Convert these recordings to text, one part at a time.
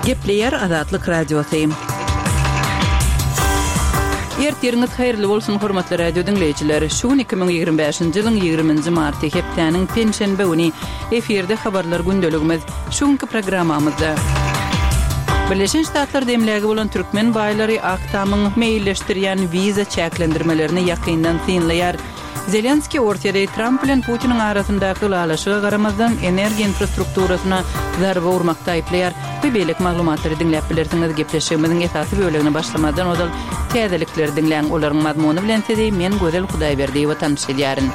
Gepleyer Azatlyk Radiosu. Ertirňiz haýyrly bolsun hormatly radio dinleýijiler. Şu 2025-nji ýylyň 20-nji marty hepdeniň penşenbe güni eferde habarlar gündeligimiz şuňky programmamyzda. Birleşen Ştatlar demlägi bolan türkmen baýlary aktamyň meýilleşdirýän viza çäklendirmelerini ýakyndan synlaýar. Zelenski ortada Trump bilen Putin'in arasyndaky galaşyga garamazdan energiýa infrastrukturasyna zarba urmakda aýplaýar. Bu beýlik maglumatlary dinläp bilersiňiz. Gepleşigimiziň esasy bölegine başlamadan odal täzelikleri dinleň olaryň mazmuny bilen tedi men Gözel Hudaýberdiýewa tanışýaryn.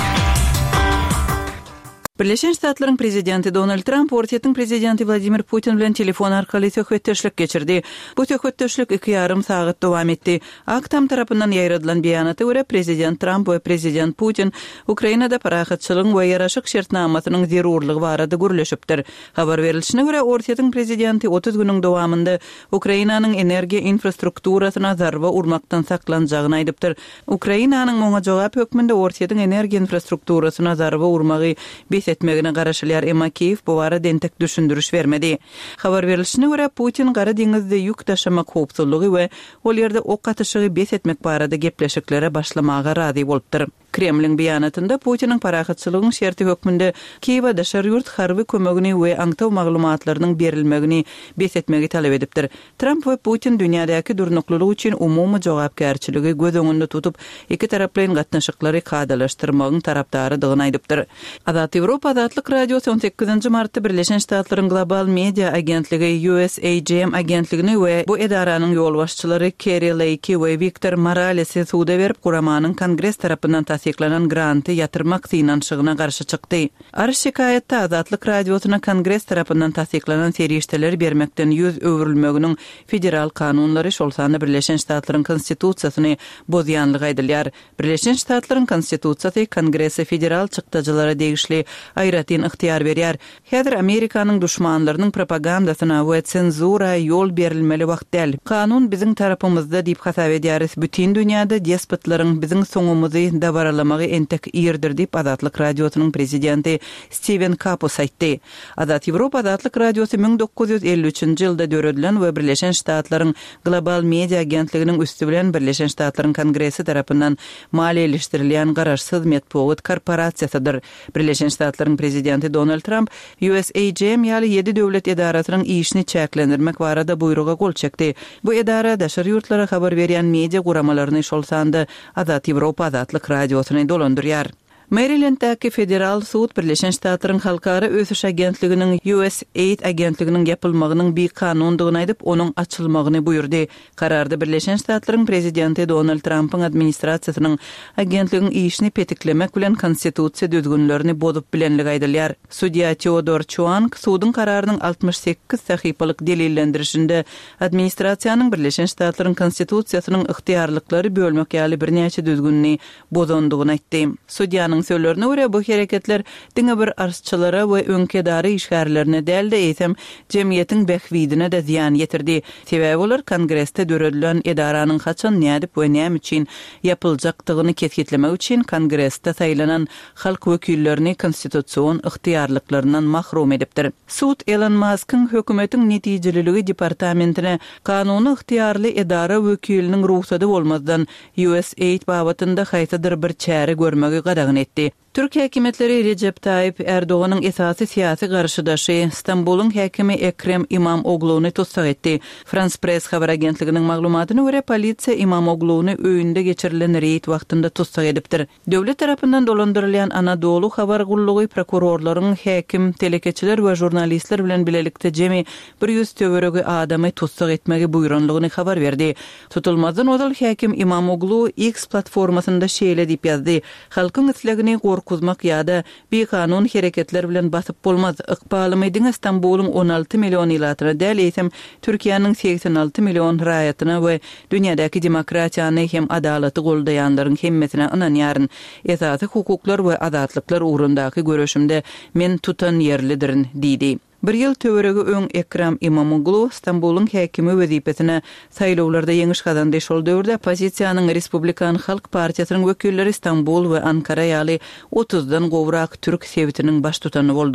Birleşen Ştatlaryň prezidenti Donald Trump ortaýatyň prezidenti Vladimir Putin bilen telefon arkaly söhbetdeşlik geçirdi. Bu söhbetdeşlik 2,5 saat dowam etdi. Aktam tarapyndan ýaýradylan beýanata görä prezident Trump we prezident Putin Ukrainada parahatçylygyň we ýaraşyk şertnamasynyň zerurlygy barada gürleşipdir. Habar berilişine görä ortaýatyň prezidenti 30 güniň dowamında Ukrainanyň energiýa infrastrukturasyna zarba urmakdan saklanjagyny aýdypdyr. Ukrainanyň moňa jogap hökmünde ortaýatyň energiýa infrastrukturasyna zarba urmagy etmegine garaşylýar, emma Kiýew bu barada entek düşündürüş bermedi. Habar berilişine görä Putin Gara deňizde ýük taşyma howpsuzlygy we ol ýerde ok atışygy bes etmek barada gepleşiklere başlamaga razy bolupdyr. Kremlin beýanatynda Putiniň parahatçylygyň şerti hökmünde Kiýewa daşary ýurt harby kömegini we aňtaw maglumatlarynyň berilmegini bes etmegi talap edipdir. Trump we Putin dünýädäki durnuklulyk üçin umumy jogapkärçiligi göz öňünde tutup iki taraplyň gatnaşyklary kadalaşdyrmagyň tarapdarydygyny aýdypdyr. Azatlyk Radiosu 18-nji martda Birleşen Ştatlaryň global media agentligi USAGM agentligini we bu edaranyň ýolbaşçylary Kari Lake we Victor Morales'i suda berip guramanyň Kongress tarapyndan tasdiklanan granty ýatyrmak synanşygyna garşy çykdy. Arş şikayetde Azatlyk Radiosuna Kongress tarapyndan tasdiklanan serişdeler bermekden ýüz öwrülmeginiň federal kanunlary şolsany Birleşen Ştatlaryň konstitusiýasyny bozýanlygy aýdylýar. Birleşen Ştatlaryň konstitusiýasy Kongresse federal çykdyjylara degişli aýratyn ixtiyar berýär. Häzir Amerikanyň düşmanlarynyň propagandasyna we senzura ýol berilmeli wagt däl. Kanun biziň tarapymyzda diýip hasap edýäris. Bütün dünýäde despotlaryň biziň soňumyzy dabaralamagy entek ýerdir diýip Azatlyk Radiosynyň prezidenti Steven Kapos aýtdy. Azat Ýewropa Azatlyk Radiosu 1953-nji ýylda döredilen we Birleşen Ştatlaryň global media agentliginiň üstü bilen Birleşen Ştatlaryň Kongressi tarapyndan maliýeleşdirilýän garaşsyz medpuwat korporasiýasydyr. Birleşen Ştatlaryň prezidenti Donald Trump USAGM ýaly 7 döwlet edarasynyň işini çäklendirmek barada buýruga gol çekdi. Bu edara daşary ýurtlara habar berýän media guramalaryny şolsandy Azat Ýewropa Azatlyk Radiosyny dolandyrýar. Marylanddäki federal sud Birleşen Ştatlaryň halkara ösüş agentliginiň USAID agentliginiň yapylmagynyň bir kanundygyny aýdyp onuň açylmagyny buyurdy. Kararda Birleşen Ştatlaryň prezidenti Donald Trump'yň administrasiýasynyň agentligiň işini petiklemek bilen konstitusiýa düzgünlerini bozup bilenligi aýdylýar. Sudya Theodor Chuang sudyň kararynyň 68 sahypalyk delillendirişinde administrasiýanyň Birleşen Ştatlaryň konstitusiýasynyň ixtiyarlyklary bölmek ýaly birnäçe düzgünni bozandygyny aýtdy. Sudýanyň söýlerine görä bu hereketler diňe bir arsçylara we öňkedary işgärlerine däl-de eýsem jemgyýetiň behwidine de ziýan ýetirdi. Sebäbi olar Kongressde döredilen edaranyň haçan nädip we näme üçin ýapyljakdygyny kesgitlemek üçin Kongressde saýlanan halk wekillerini konstitusiýon ixtiyarlyklaryndan mahrum edipdir. Sud Elon Musk'yň hökümetiň netijeliligi departamentine kanuny ixtiyarly edara wekiliniň ruhsady bolmazdan USAID babatynda haýsadyr bir çäre görmegi gadagyny etdi. Türkiýe häkimetleri Recep Tayyip Erdoğan'ın esasy siyasi garşydaşy İstanbul'un häkimi Ekrem İmamoğlu'nu tutsak etdi. France Press habar agentliginiň maglumatyna görä polisiýa İmamoğlu'nu öýünde geçirilen reýt wagtynda tutsak edipdir. Döwlet tarapyndan dolandyrylýan Anadolu habar gullugy prokurorlaryň häkim, telekeçiler we jurnalistler bilen bilelikde jemi 100 töweregi adamy tutsak etmegi buýranlygyny habar berdi. Tutulmadan odal häkim İmamoğlu X platformasynda şeýle diýip ýazdy: "Halkyň islegini korkuzmak ýa-da bir kanun hereketler bilen basyp bolmaz. Ykbalymydyň İstanbul'un 16 million ýylatyna däl eýsem Türkiýanyň 86 million raýatyna we dünýädäki demokratiýany hem adalaty goldaýanlaryň hemmesine ynanýaryn. Esasy hukuklar we azatlyklar ugrundaky görüşümde men tutan ýerlidirin" diýdi. Bir ýyl töweregi öň Ekrem İmamoğlu İstanbul'un häkimi wezipesine saýlawlarda ýeňiş gazandy. Şol döwürde opozisiýanyň Respublikan Halk Partiýasynyň wekilleri İstanbul we Ankara ýaly 30-dan gowrak türk sewitiniň baş tutany boldy.